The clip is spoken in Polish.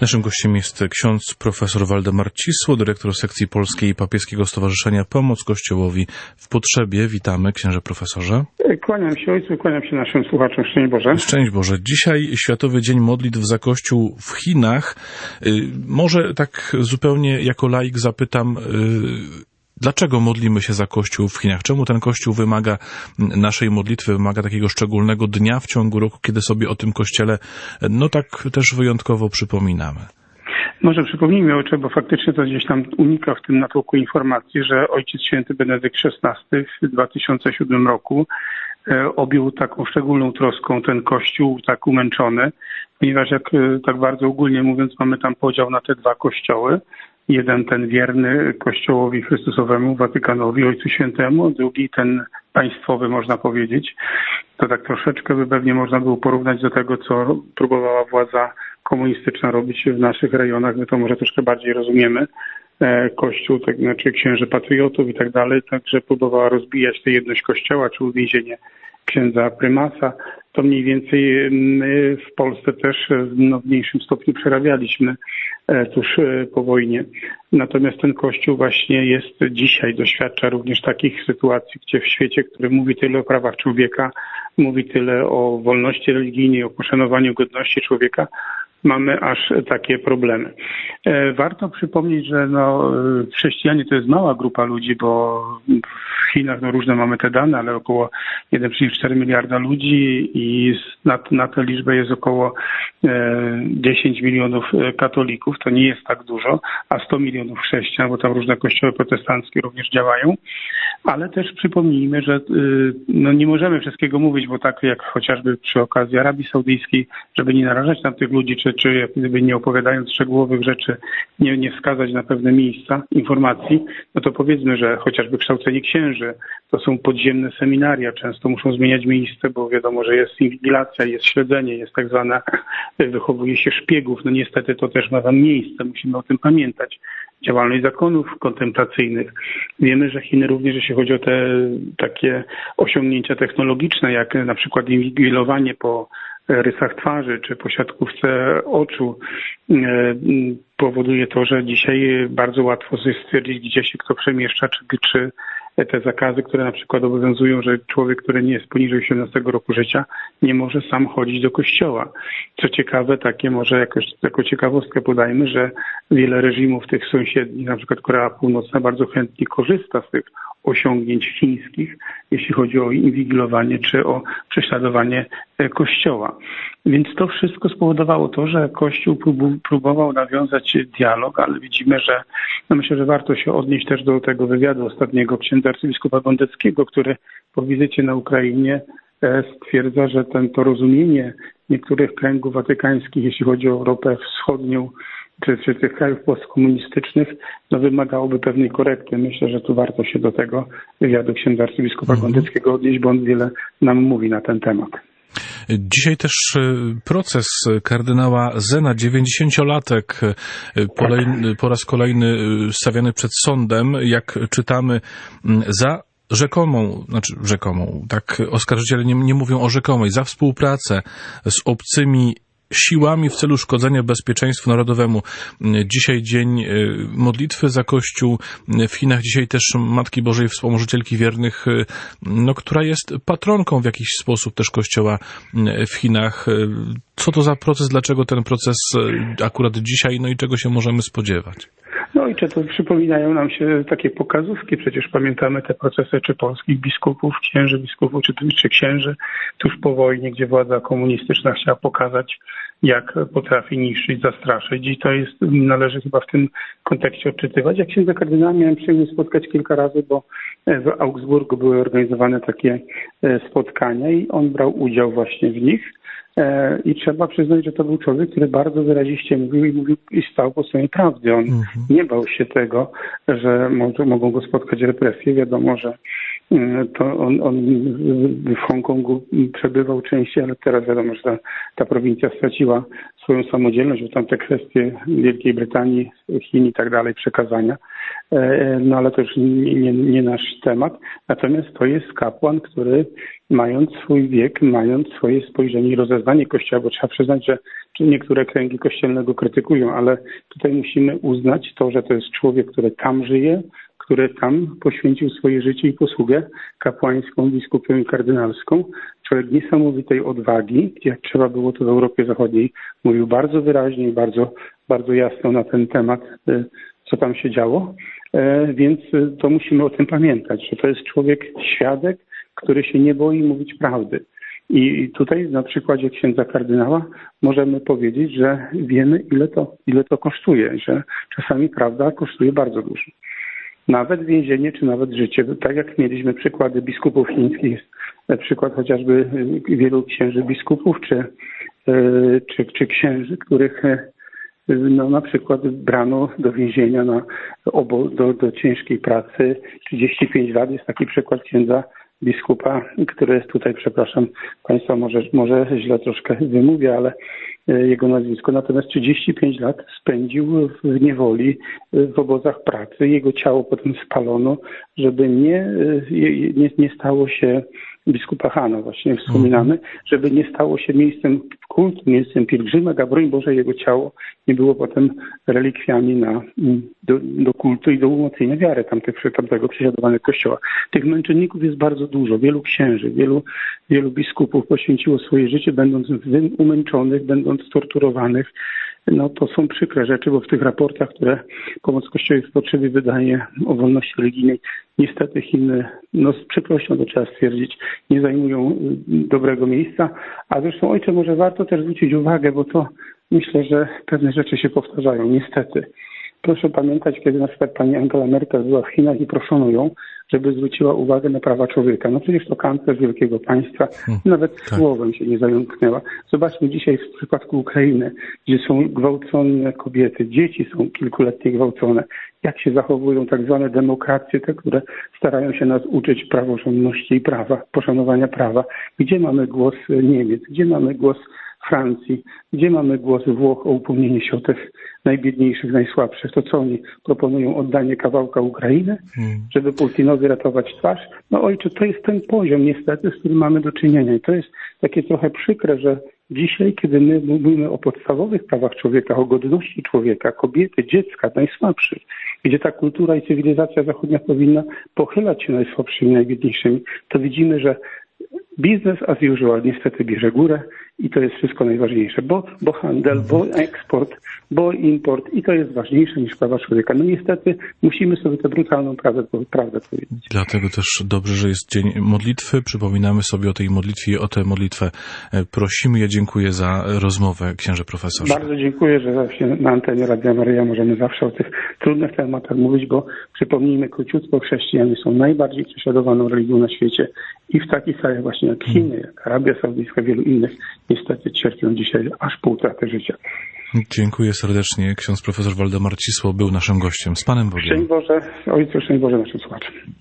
Naszym gościem jest ksiądz profesor Waldemar Cisło, dyrektor sekcji polskiej Papieskiego Stowarzyszenia Pomoc Kościołowi w Potrzebie. Witamy, księże profesorze. Kłaniam się ojcu, kłaniam się naszym słuchaczom. Szczęść Boże. Szczęść Boże. Dzisiaj Światowy Dzień Modlitw za Kościół w Chinach. Może tak zupełnie jako laik zapytam, dlaczego modlimy się za Kościół w Chinach? Czemu ten Kościół wymaga naszej modlitwy, wymaga takiego szczególnego dnia w ciągu roku, kiedy sobie o tym Kościele, tak też wyjątkowo przypominamy? Może przypomnijmy, ojcze, bo faktycznie to gdzieś tam unika w tym natłoku informacji, że Ojciec Święty Benedykt XVI w 2007 roku objął taką szczególną troską ten Kościół tak umęczony, ponieważ jak tak bardzo ogólnie mówiąc, mamy tam podział na te dwa kościoły. Jeden ten wierny Kościołowi Chrystusowemu, Watykanowi, Ojcu Świętemu, drugi ten państwowy, można powiedzieć. To tak troszeczkę by pewnie można było porównać do tego, co próbowała władza komunistyczna robić w naszych rejonach. My to może troszkę bardziej rozumiemy. Kościół, tak znaczy księży patriotów i tak dalej, także próbowała rozbijać tę jedność Kościoła, czy uwięzienie księdza prymasa. To mniej więcej my w Polsce też w mniejszym stopniu przerabialiśmy tuż po wojnie. Natomiast ten Kościół właśnie jest dzisiaj, doświadcza również takich sytuacji, gdzie w świecie, który mówi tyle o prawach człowieka, mówi tyle o wolności religijnej, o poszanowaniu godności człowieka, mamy aż takie problemy. Warto przypomnieć, że chrześcijanie to jest mała grupa ludzi, bo w Chinach różne mamy te dane, ale około 1,4 miliarda ludzi i na tę liczbę jest około 10 milionów katolików. To nie jest tak dużo, a 100 milionów chrześcijan, bo tam różne kościoły protestanckie również działają. Ale też przypomnijmy, że nie możemy wszystkiego mówić, bo tak jak chociażby przy okazji Arabii Saudyjskiej, żeby nie narażać tam tych ludzi, czy jak gdyby nie opowiadając szczegółowych rzeczy, nie wskazać na pewne miejsca informacji, to powiedzmy, że chociażby kształcenie księży to są podziemne seminaria, często muszą zmieniać miejsce, bo wiadomo, że jest inwigilacja, jest śledzenie, jest tak zwane, wychowuje się szpiegów. Niestety to też ma tam miejsce, musimy o tym pamiętać. Działalność zakonów kontemplacyjnych. Wiemy, że Chiny również, jeśli chodzi o te takie osiągnięcia technologiczne, jak na przykład inwigilowanie po rysach twarzy czy po siatkówce oczu, powoduje to, że dzisiaj bardzo łatwo stwierdzić, gdzie się kto przemieszcza, czy te zakazy, które na przykład obowiązują, że człowiek, który nie jest poniżej 18 roku życia, nie może sam chodzić do kościoła. Co ciekawe, takie może jakoś jako ciekawostkę podajmy, że wiele reżimów tych sąsiednich, na przykład Korea Północna, bardzo chętnie korzysta z tych osiągnięć chińskich, jeśli chodzi o inwigilowanie czy o prześladowanie Kościoła. Więc to wszystko spowodowało to, że Kościół próbował nawiązać dialog, ale widzimy, że myślę, że warto się odnieść też do tego wywiadu ostatniego księdza arcybiskupa Gondeckiego, który po wizycie na Ukrainie stwierdza, że to rozumienie niektórych kręgów watykańskich, jeśli chodzi o Europę Wschodnią, czy tych krajów postkomunistycznych, wymagałoby pewnej korekty. Myślę, że tu warto się do tego wywiadu księdza arcybiskupa Gondeckiego odnieść, bo on wiele nam mówi na ten temat. Dzisiaj też proces kardynała Zena, 90-latek, po raz kolejny stawiany przed sądem, jak czytamy, za rzekomą, tak oskarżyciele nie mówią o rzekomej, za współpracę z obcymi siłami w celu szkodzenia bezpieczeństwu narodowemu. Dzisiaj dzień modlitwy za Kościół w Chinach. Dzisiaj też Matki Bożej Wspomożycielki Wiernych, która jest patronką w jakiś sposób też Kościoła w Chinach. Co to za proces? Dlaczego ten proces akurat dzisiaj? I czego się możemy spodziewać? I to przypominają nam się takie pokazówki. Przecież pamiętamy te procesy czy polskich biskupów, księży biskupów, czy księży tuż po wojnie, gdzie władza komunistyczna chciała pokazać, jak potrafi niszczyć, zastraszyć. I to należy chyba w tym kontekście odczytywać. Jak księdza kardynała miałem przyjemność spotkać kilka razy, bo w Augsburgu były organizowane takie spotkania i on brał udział właśnie w nich. I trzeba przyznać, że to był człowiek, który bardzo wyraziście mówił i stał po stronie prawdy. On nie bał się tego, że mogą go spotkać represje. Wiadomo, że to on w Hongkongu przebywał częściej, ale teraz wiadomo, że ta prowincja straciła swoją samodzielność, bo tam te kwestie Wielkiej Brytanii, Chin i tak dalej, przekazania. Ale to już nie nasz temat. Natomiast to jest kapłan, który mając swój wiek, mając swoje spojrzenie i rozeznanie Kościoła, bo trzeba przyznać, że niektóre kręgi kościelnego krytykują, ale tutaj musimy uznać to, że to jest człowiek, który tam żyje, który tam poświęcił swoje życie i posługę kapłańską, biskupą i kardynalską. Człowiek niesamowitej odwagi, jak trzeba było to w Europie Zachodniej, mówił bardzo wyraźnie i bardzo, bardzo jasno na ten temat, co tam się działo. Więc to musimy o tym pamiętać, że to jest człowiek świadek, który się nie boi mówić prawdy. I tutaj na przykładzie księdza kardynała możemy powiedzieć, że wiemy, ile to kosztuje, że czasami prawda kosztuje bardzo dużo. Nawet więzienie, czy nawet życie. Tak jak mieliśmy przykłady biskupów chińskich, przykład chociażby wielu księży biskupów, czy księży, których no, na przykład brano do więzienia do ciężkiej pracy. 35 lat jest taki przykład księdza biskupa, który jest tutaj, przepraszam Państwa, może źle troszkę wymówię, ale jego nazwisko. Natomiast 35 lat spędził w niewoli, w obozach pracy. Jego ciało potem spalono, żeby nie stało się biskupa Hana, właśnie wspominamy, żeby nie stało się miejscem kultu, miejscem pielgrzymek, a broń Boże jego ciało nie było potem relikwiami do kultu i do umocnienia wiary tamtego prześladowanego kościoła. Tych męczenników jest bardzo dużo. Wielu księży, wielu biskupów poświęciło swoje życie, będąc umęczonych, będąc torturowanych. No to są przykre rzeczy, bo w tych raportach, które Pomoc Kościołowi w Potrzebie wydaje o wolności religijnej, niestety Chiny, no z przykrością to trzeba stwierdzić, nie zajmują dobrego miejsca. A zresztą, ojcze, może warto też zwrócić uwagę, bo to myślę, że pewne rzeczy się powtarzają, niestety. Proszę pamiętać, kiedy na przykład pani Angela Merkel była w Chinach i proszono ją, żeby zwróciła uwagę na prawa człowieka. No przecież to kanclerz wielkiego państwa, nawet słowem się nie zająknęła. Zobaczmy dzisiaj w przypadku Ukrainy, gdzie są gwałcone kobiety, dzieci są kilkuletnie gwałcone. Jak się zachowują tak zwane demokracje, te, które starają się nas uczyć praworządności i prawa, poszanowania prawa. Gdzie mamy głos Niemiec, gdzie mamy głos Francji, gdzie mamy głos Włoch o upomnienie się o tych najbiedniejszych, najsłabszych, to co oni proponują? Oddanie kawałka Ukrainy, żeby Putinowi ratować twarz? No ojcze, to jest ten poziom niestety, z którym mamy do czynienia i to jest takie trochę przykre, że dzisiaj, kiedy my mówimy o podstawowych prawach człowieka, o godności człowieka, kobiety, dziecka, najsłabszych, gdzie ta kultura i cywilizacja zachodnia powinna pochylać się najsłabszymi, najbiedniejszymi, to widzimy, że business as usual niestety bierze górę i to jest wszystko najważniejsze, bo handel, bo eksport, bo import i to jest ważniejsze niż prawa człowieka. No niestety musimy sobie tę brutalną prawdę powiedzieć. Dlatego też dobrze, że jest Dzień Modlitwy. Przypominamy sobie o tej modlitwie i o tę modlitwę prosimy. Ja dziękuję za rozmowę, księże profesorze. Bardzo dziękuję, że właśnie na antenie Radia Maryja możemy zawsze o tych trudnych tematach mówić, bo przypomnijmy króciutko, chrześcijanie są najbardziej prześladowaną religią na świecie i w takich krajach właśnie jak Chiny, jak Arabia Saudyjska, wielu innych niestety cierpią dzisiaj aż po utratę życia. Dziękuję serdecznie. Ksiądz profesor Waldemar Cisło był naszym gościem. Z Panem Bogiem. Szczęść Boże, Ojcu, szczęść Boże naszym słuchaczom.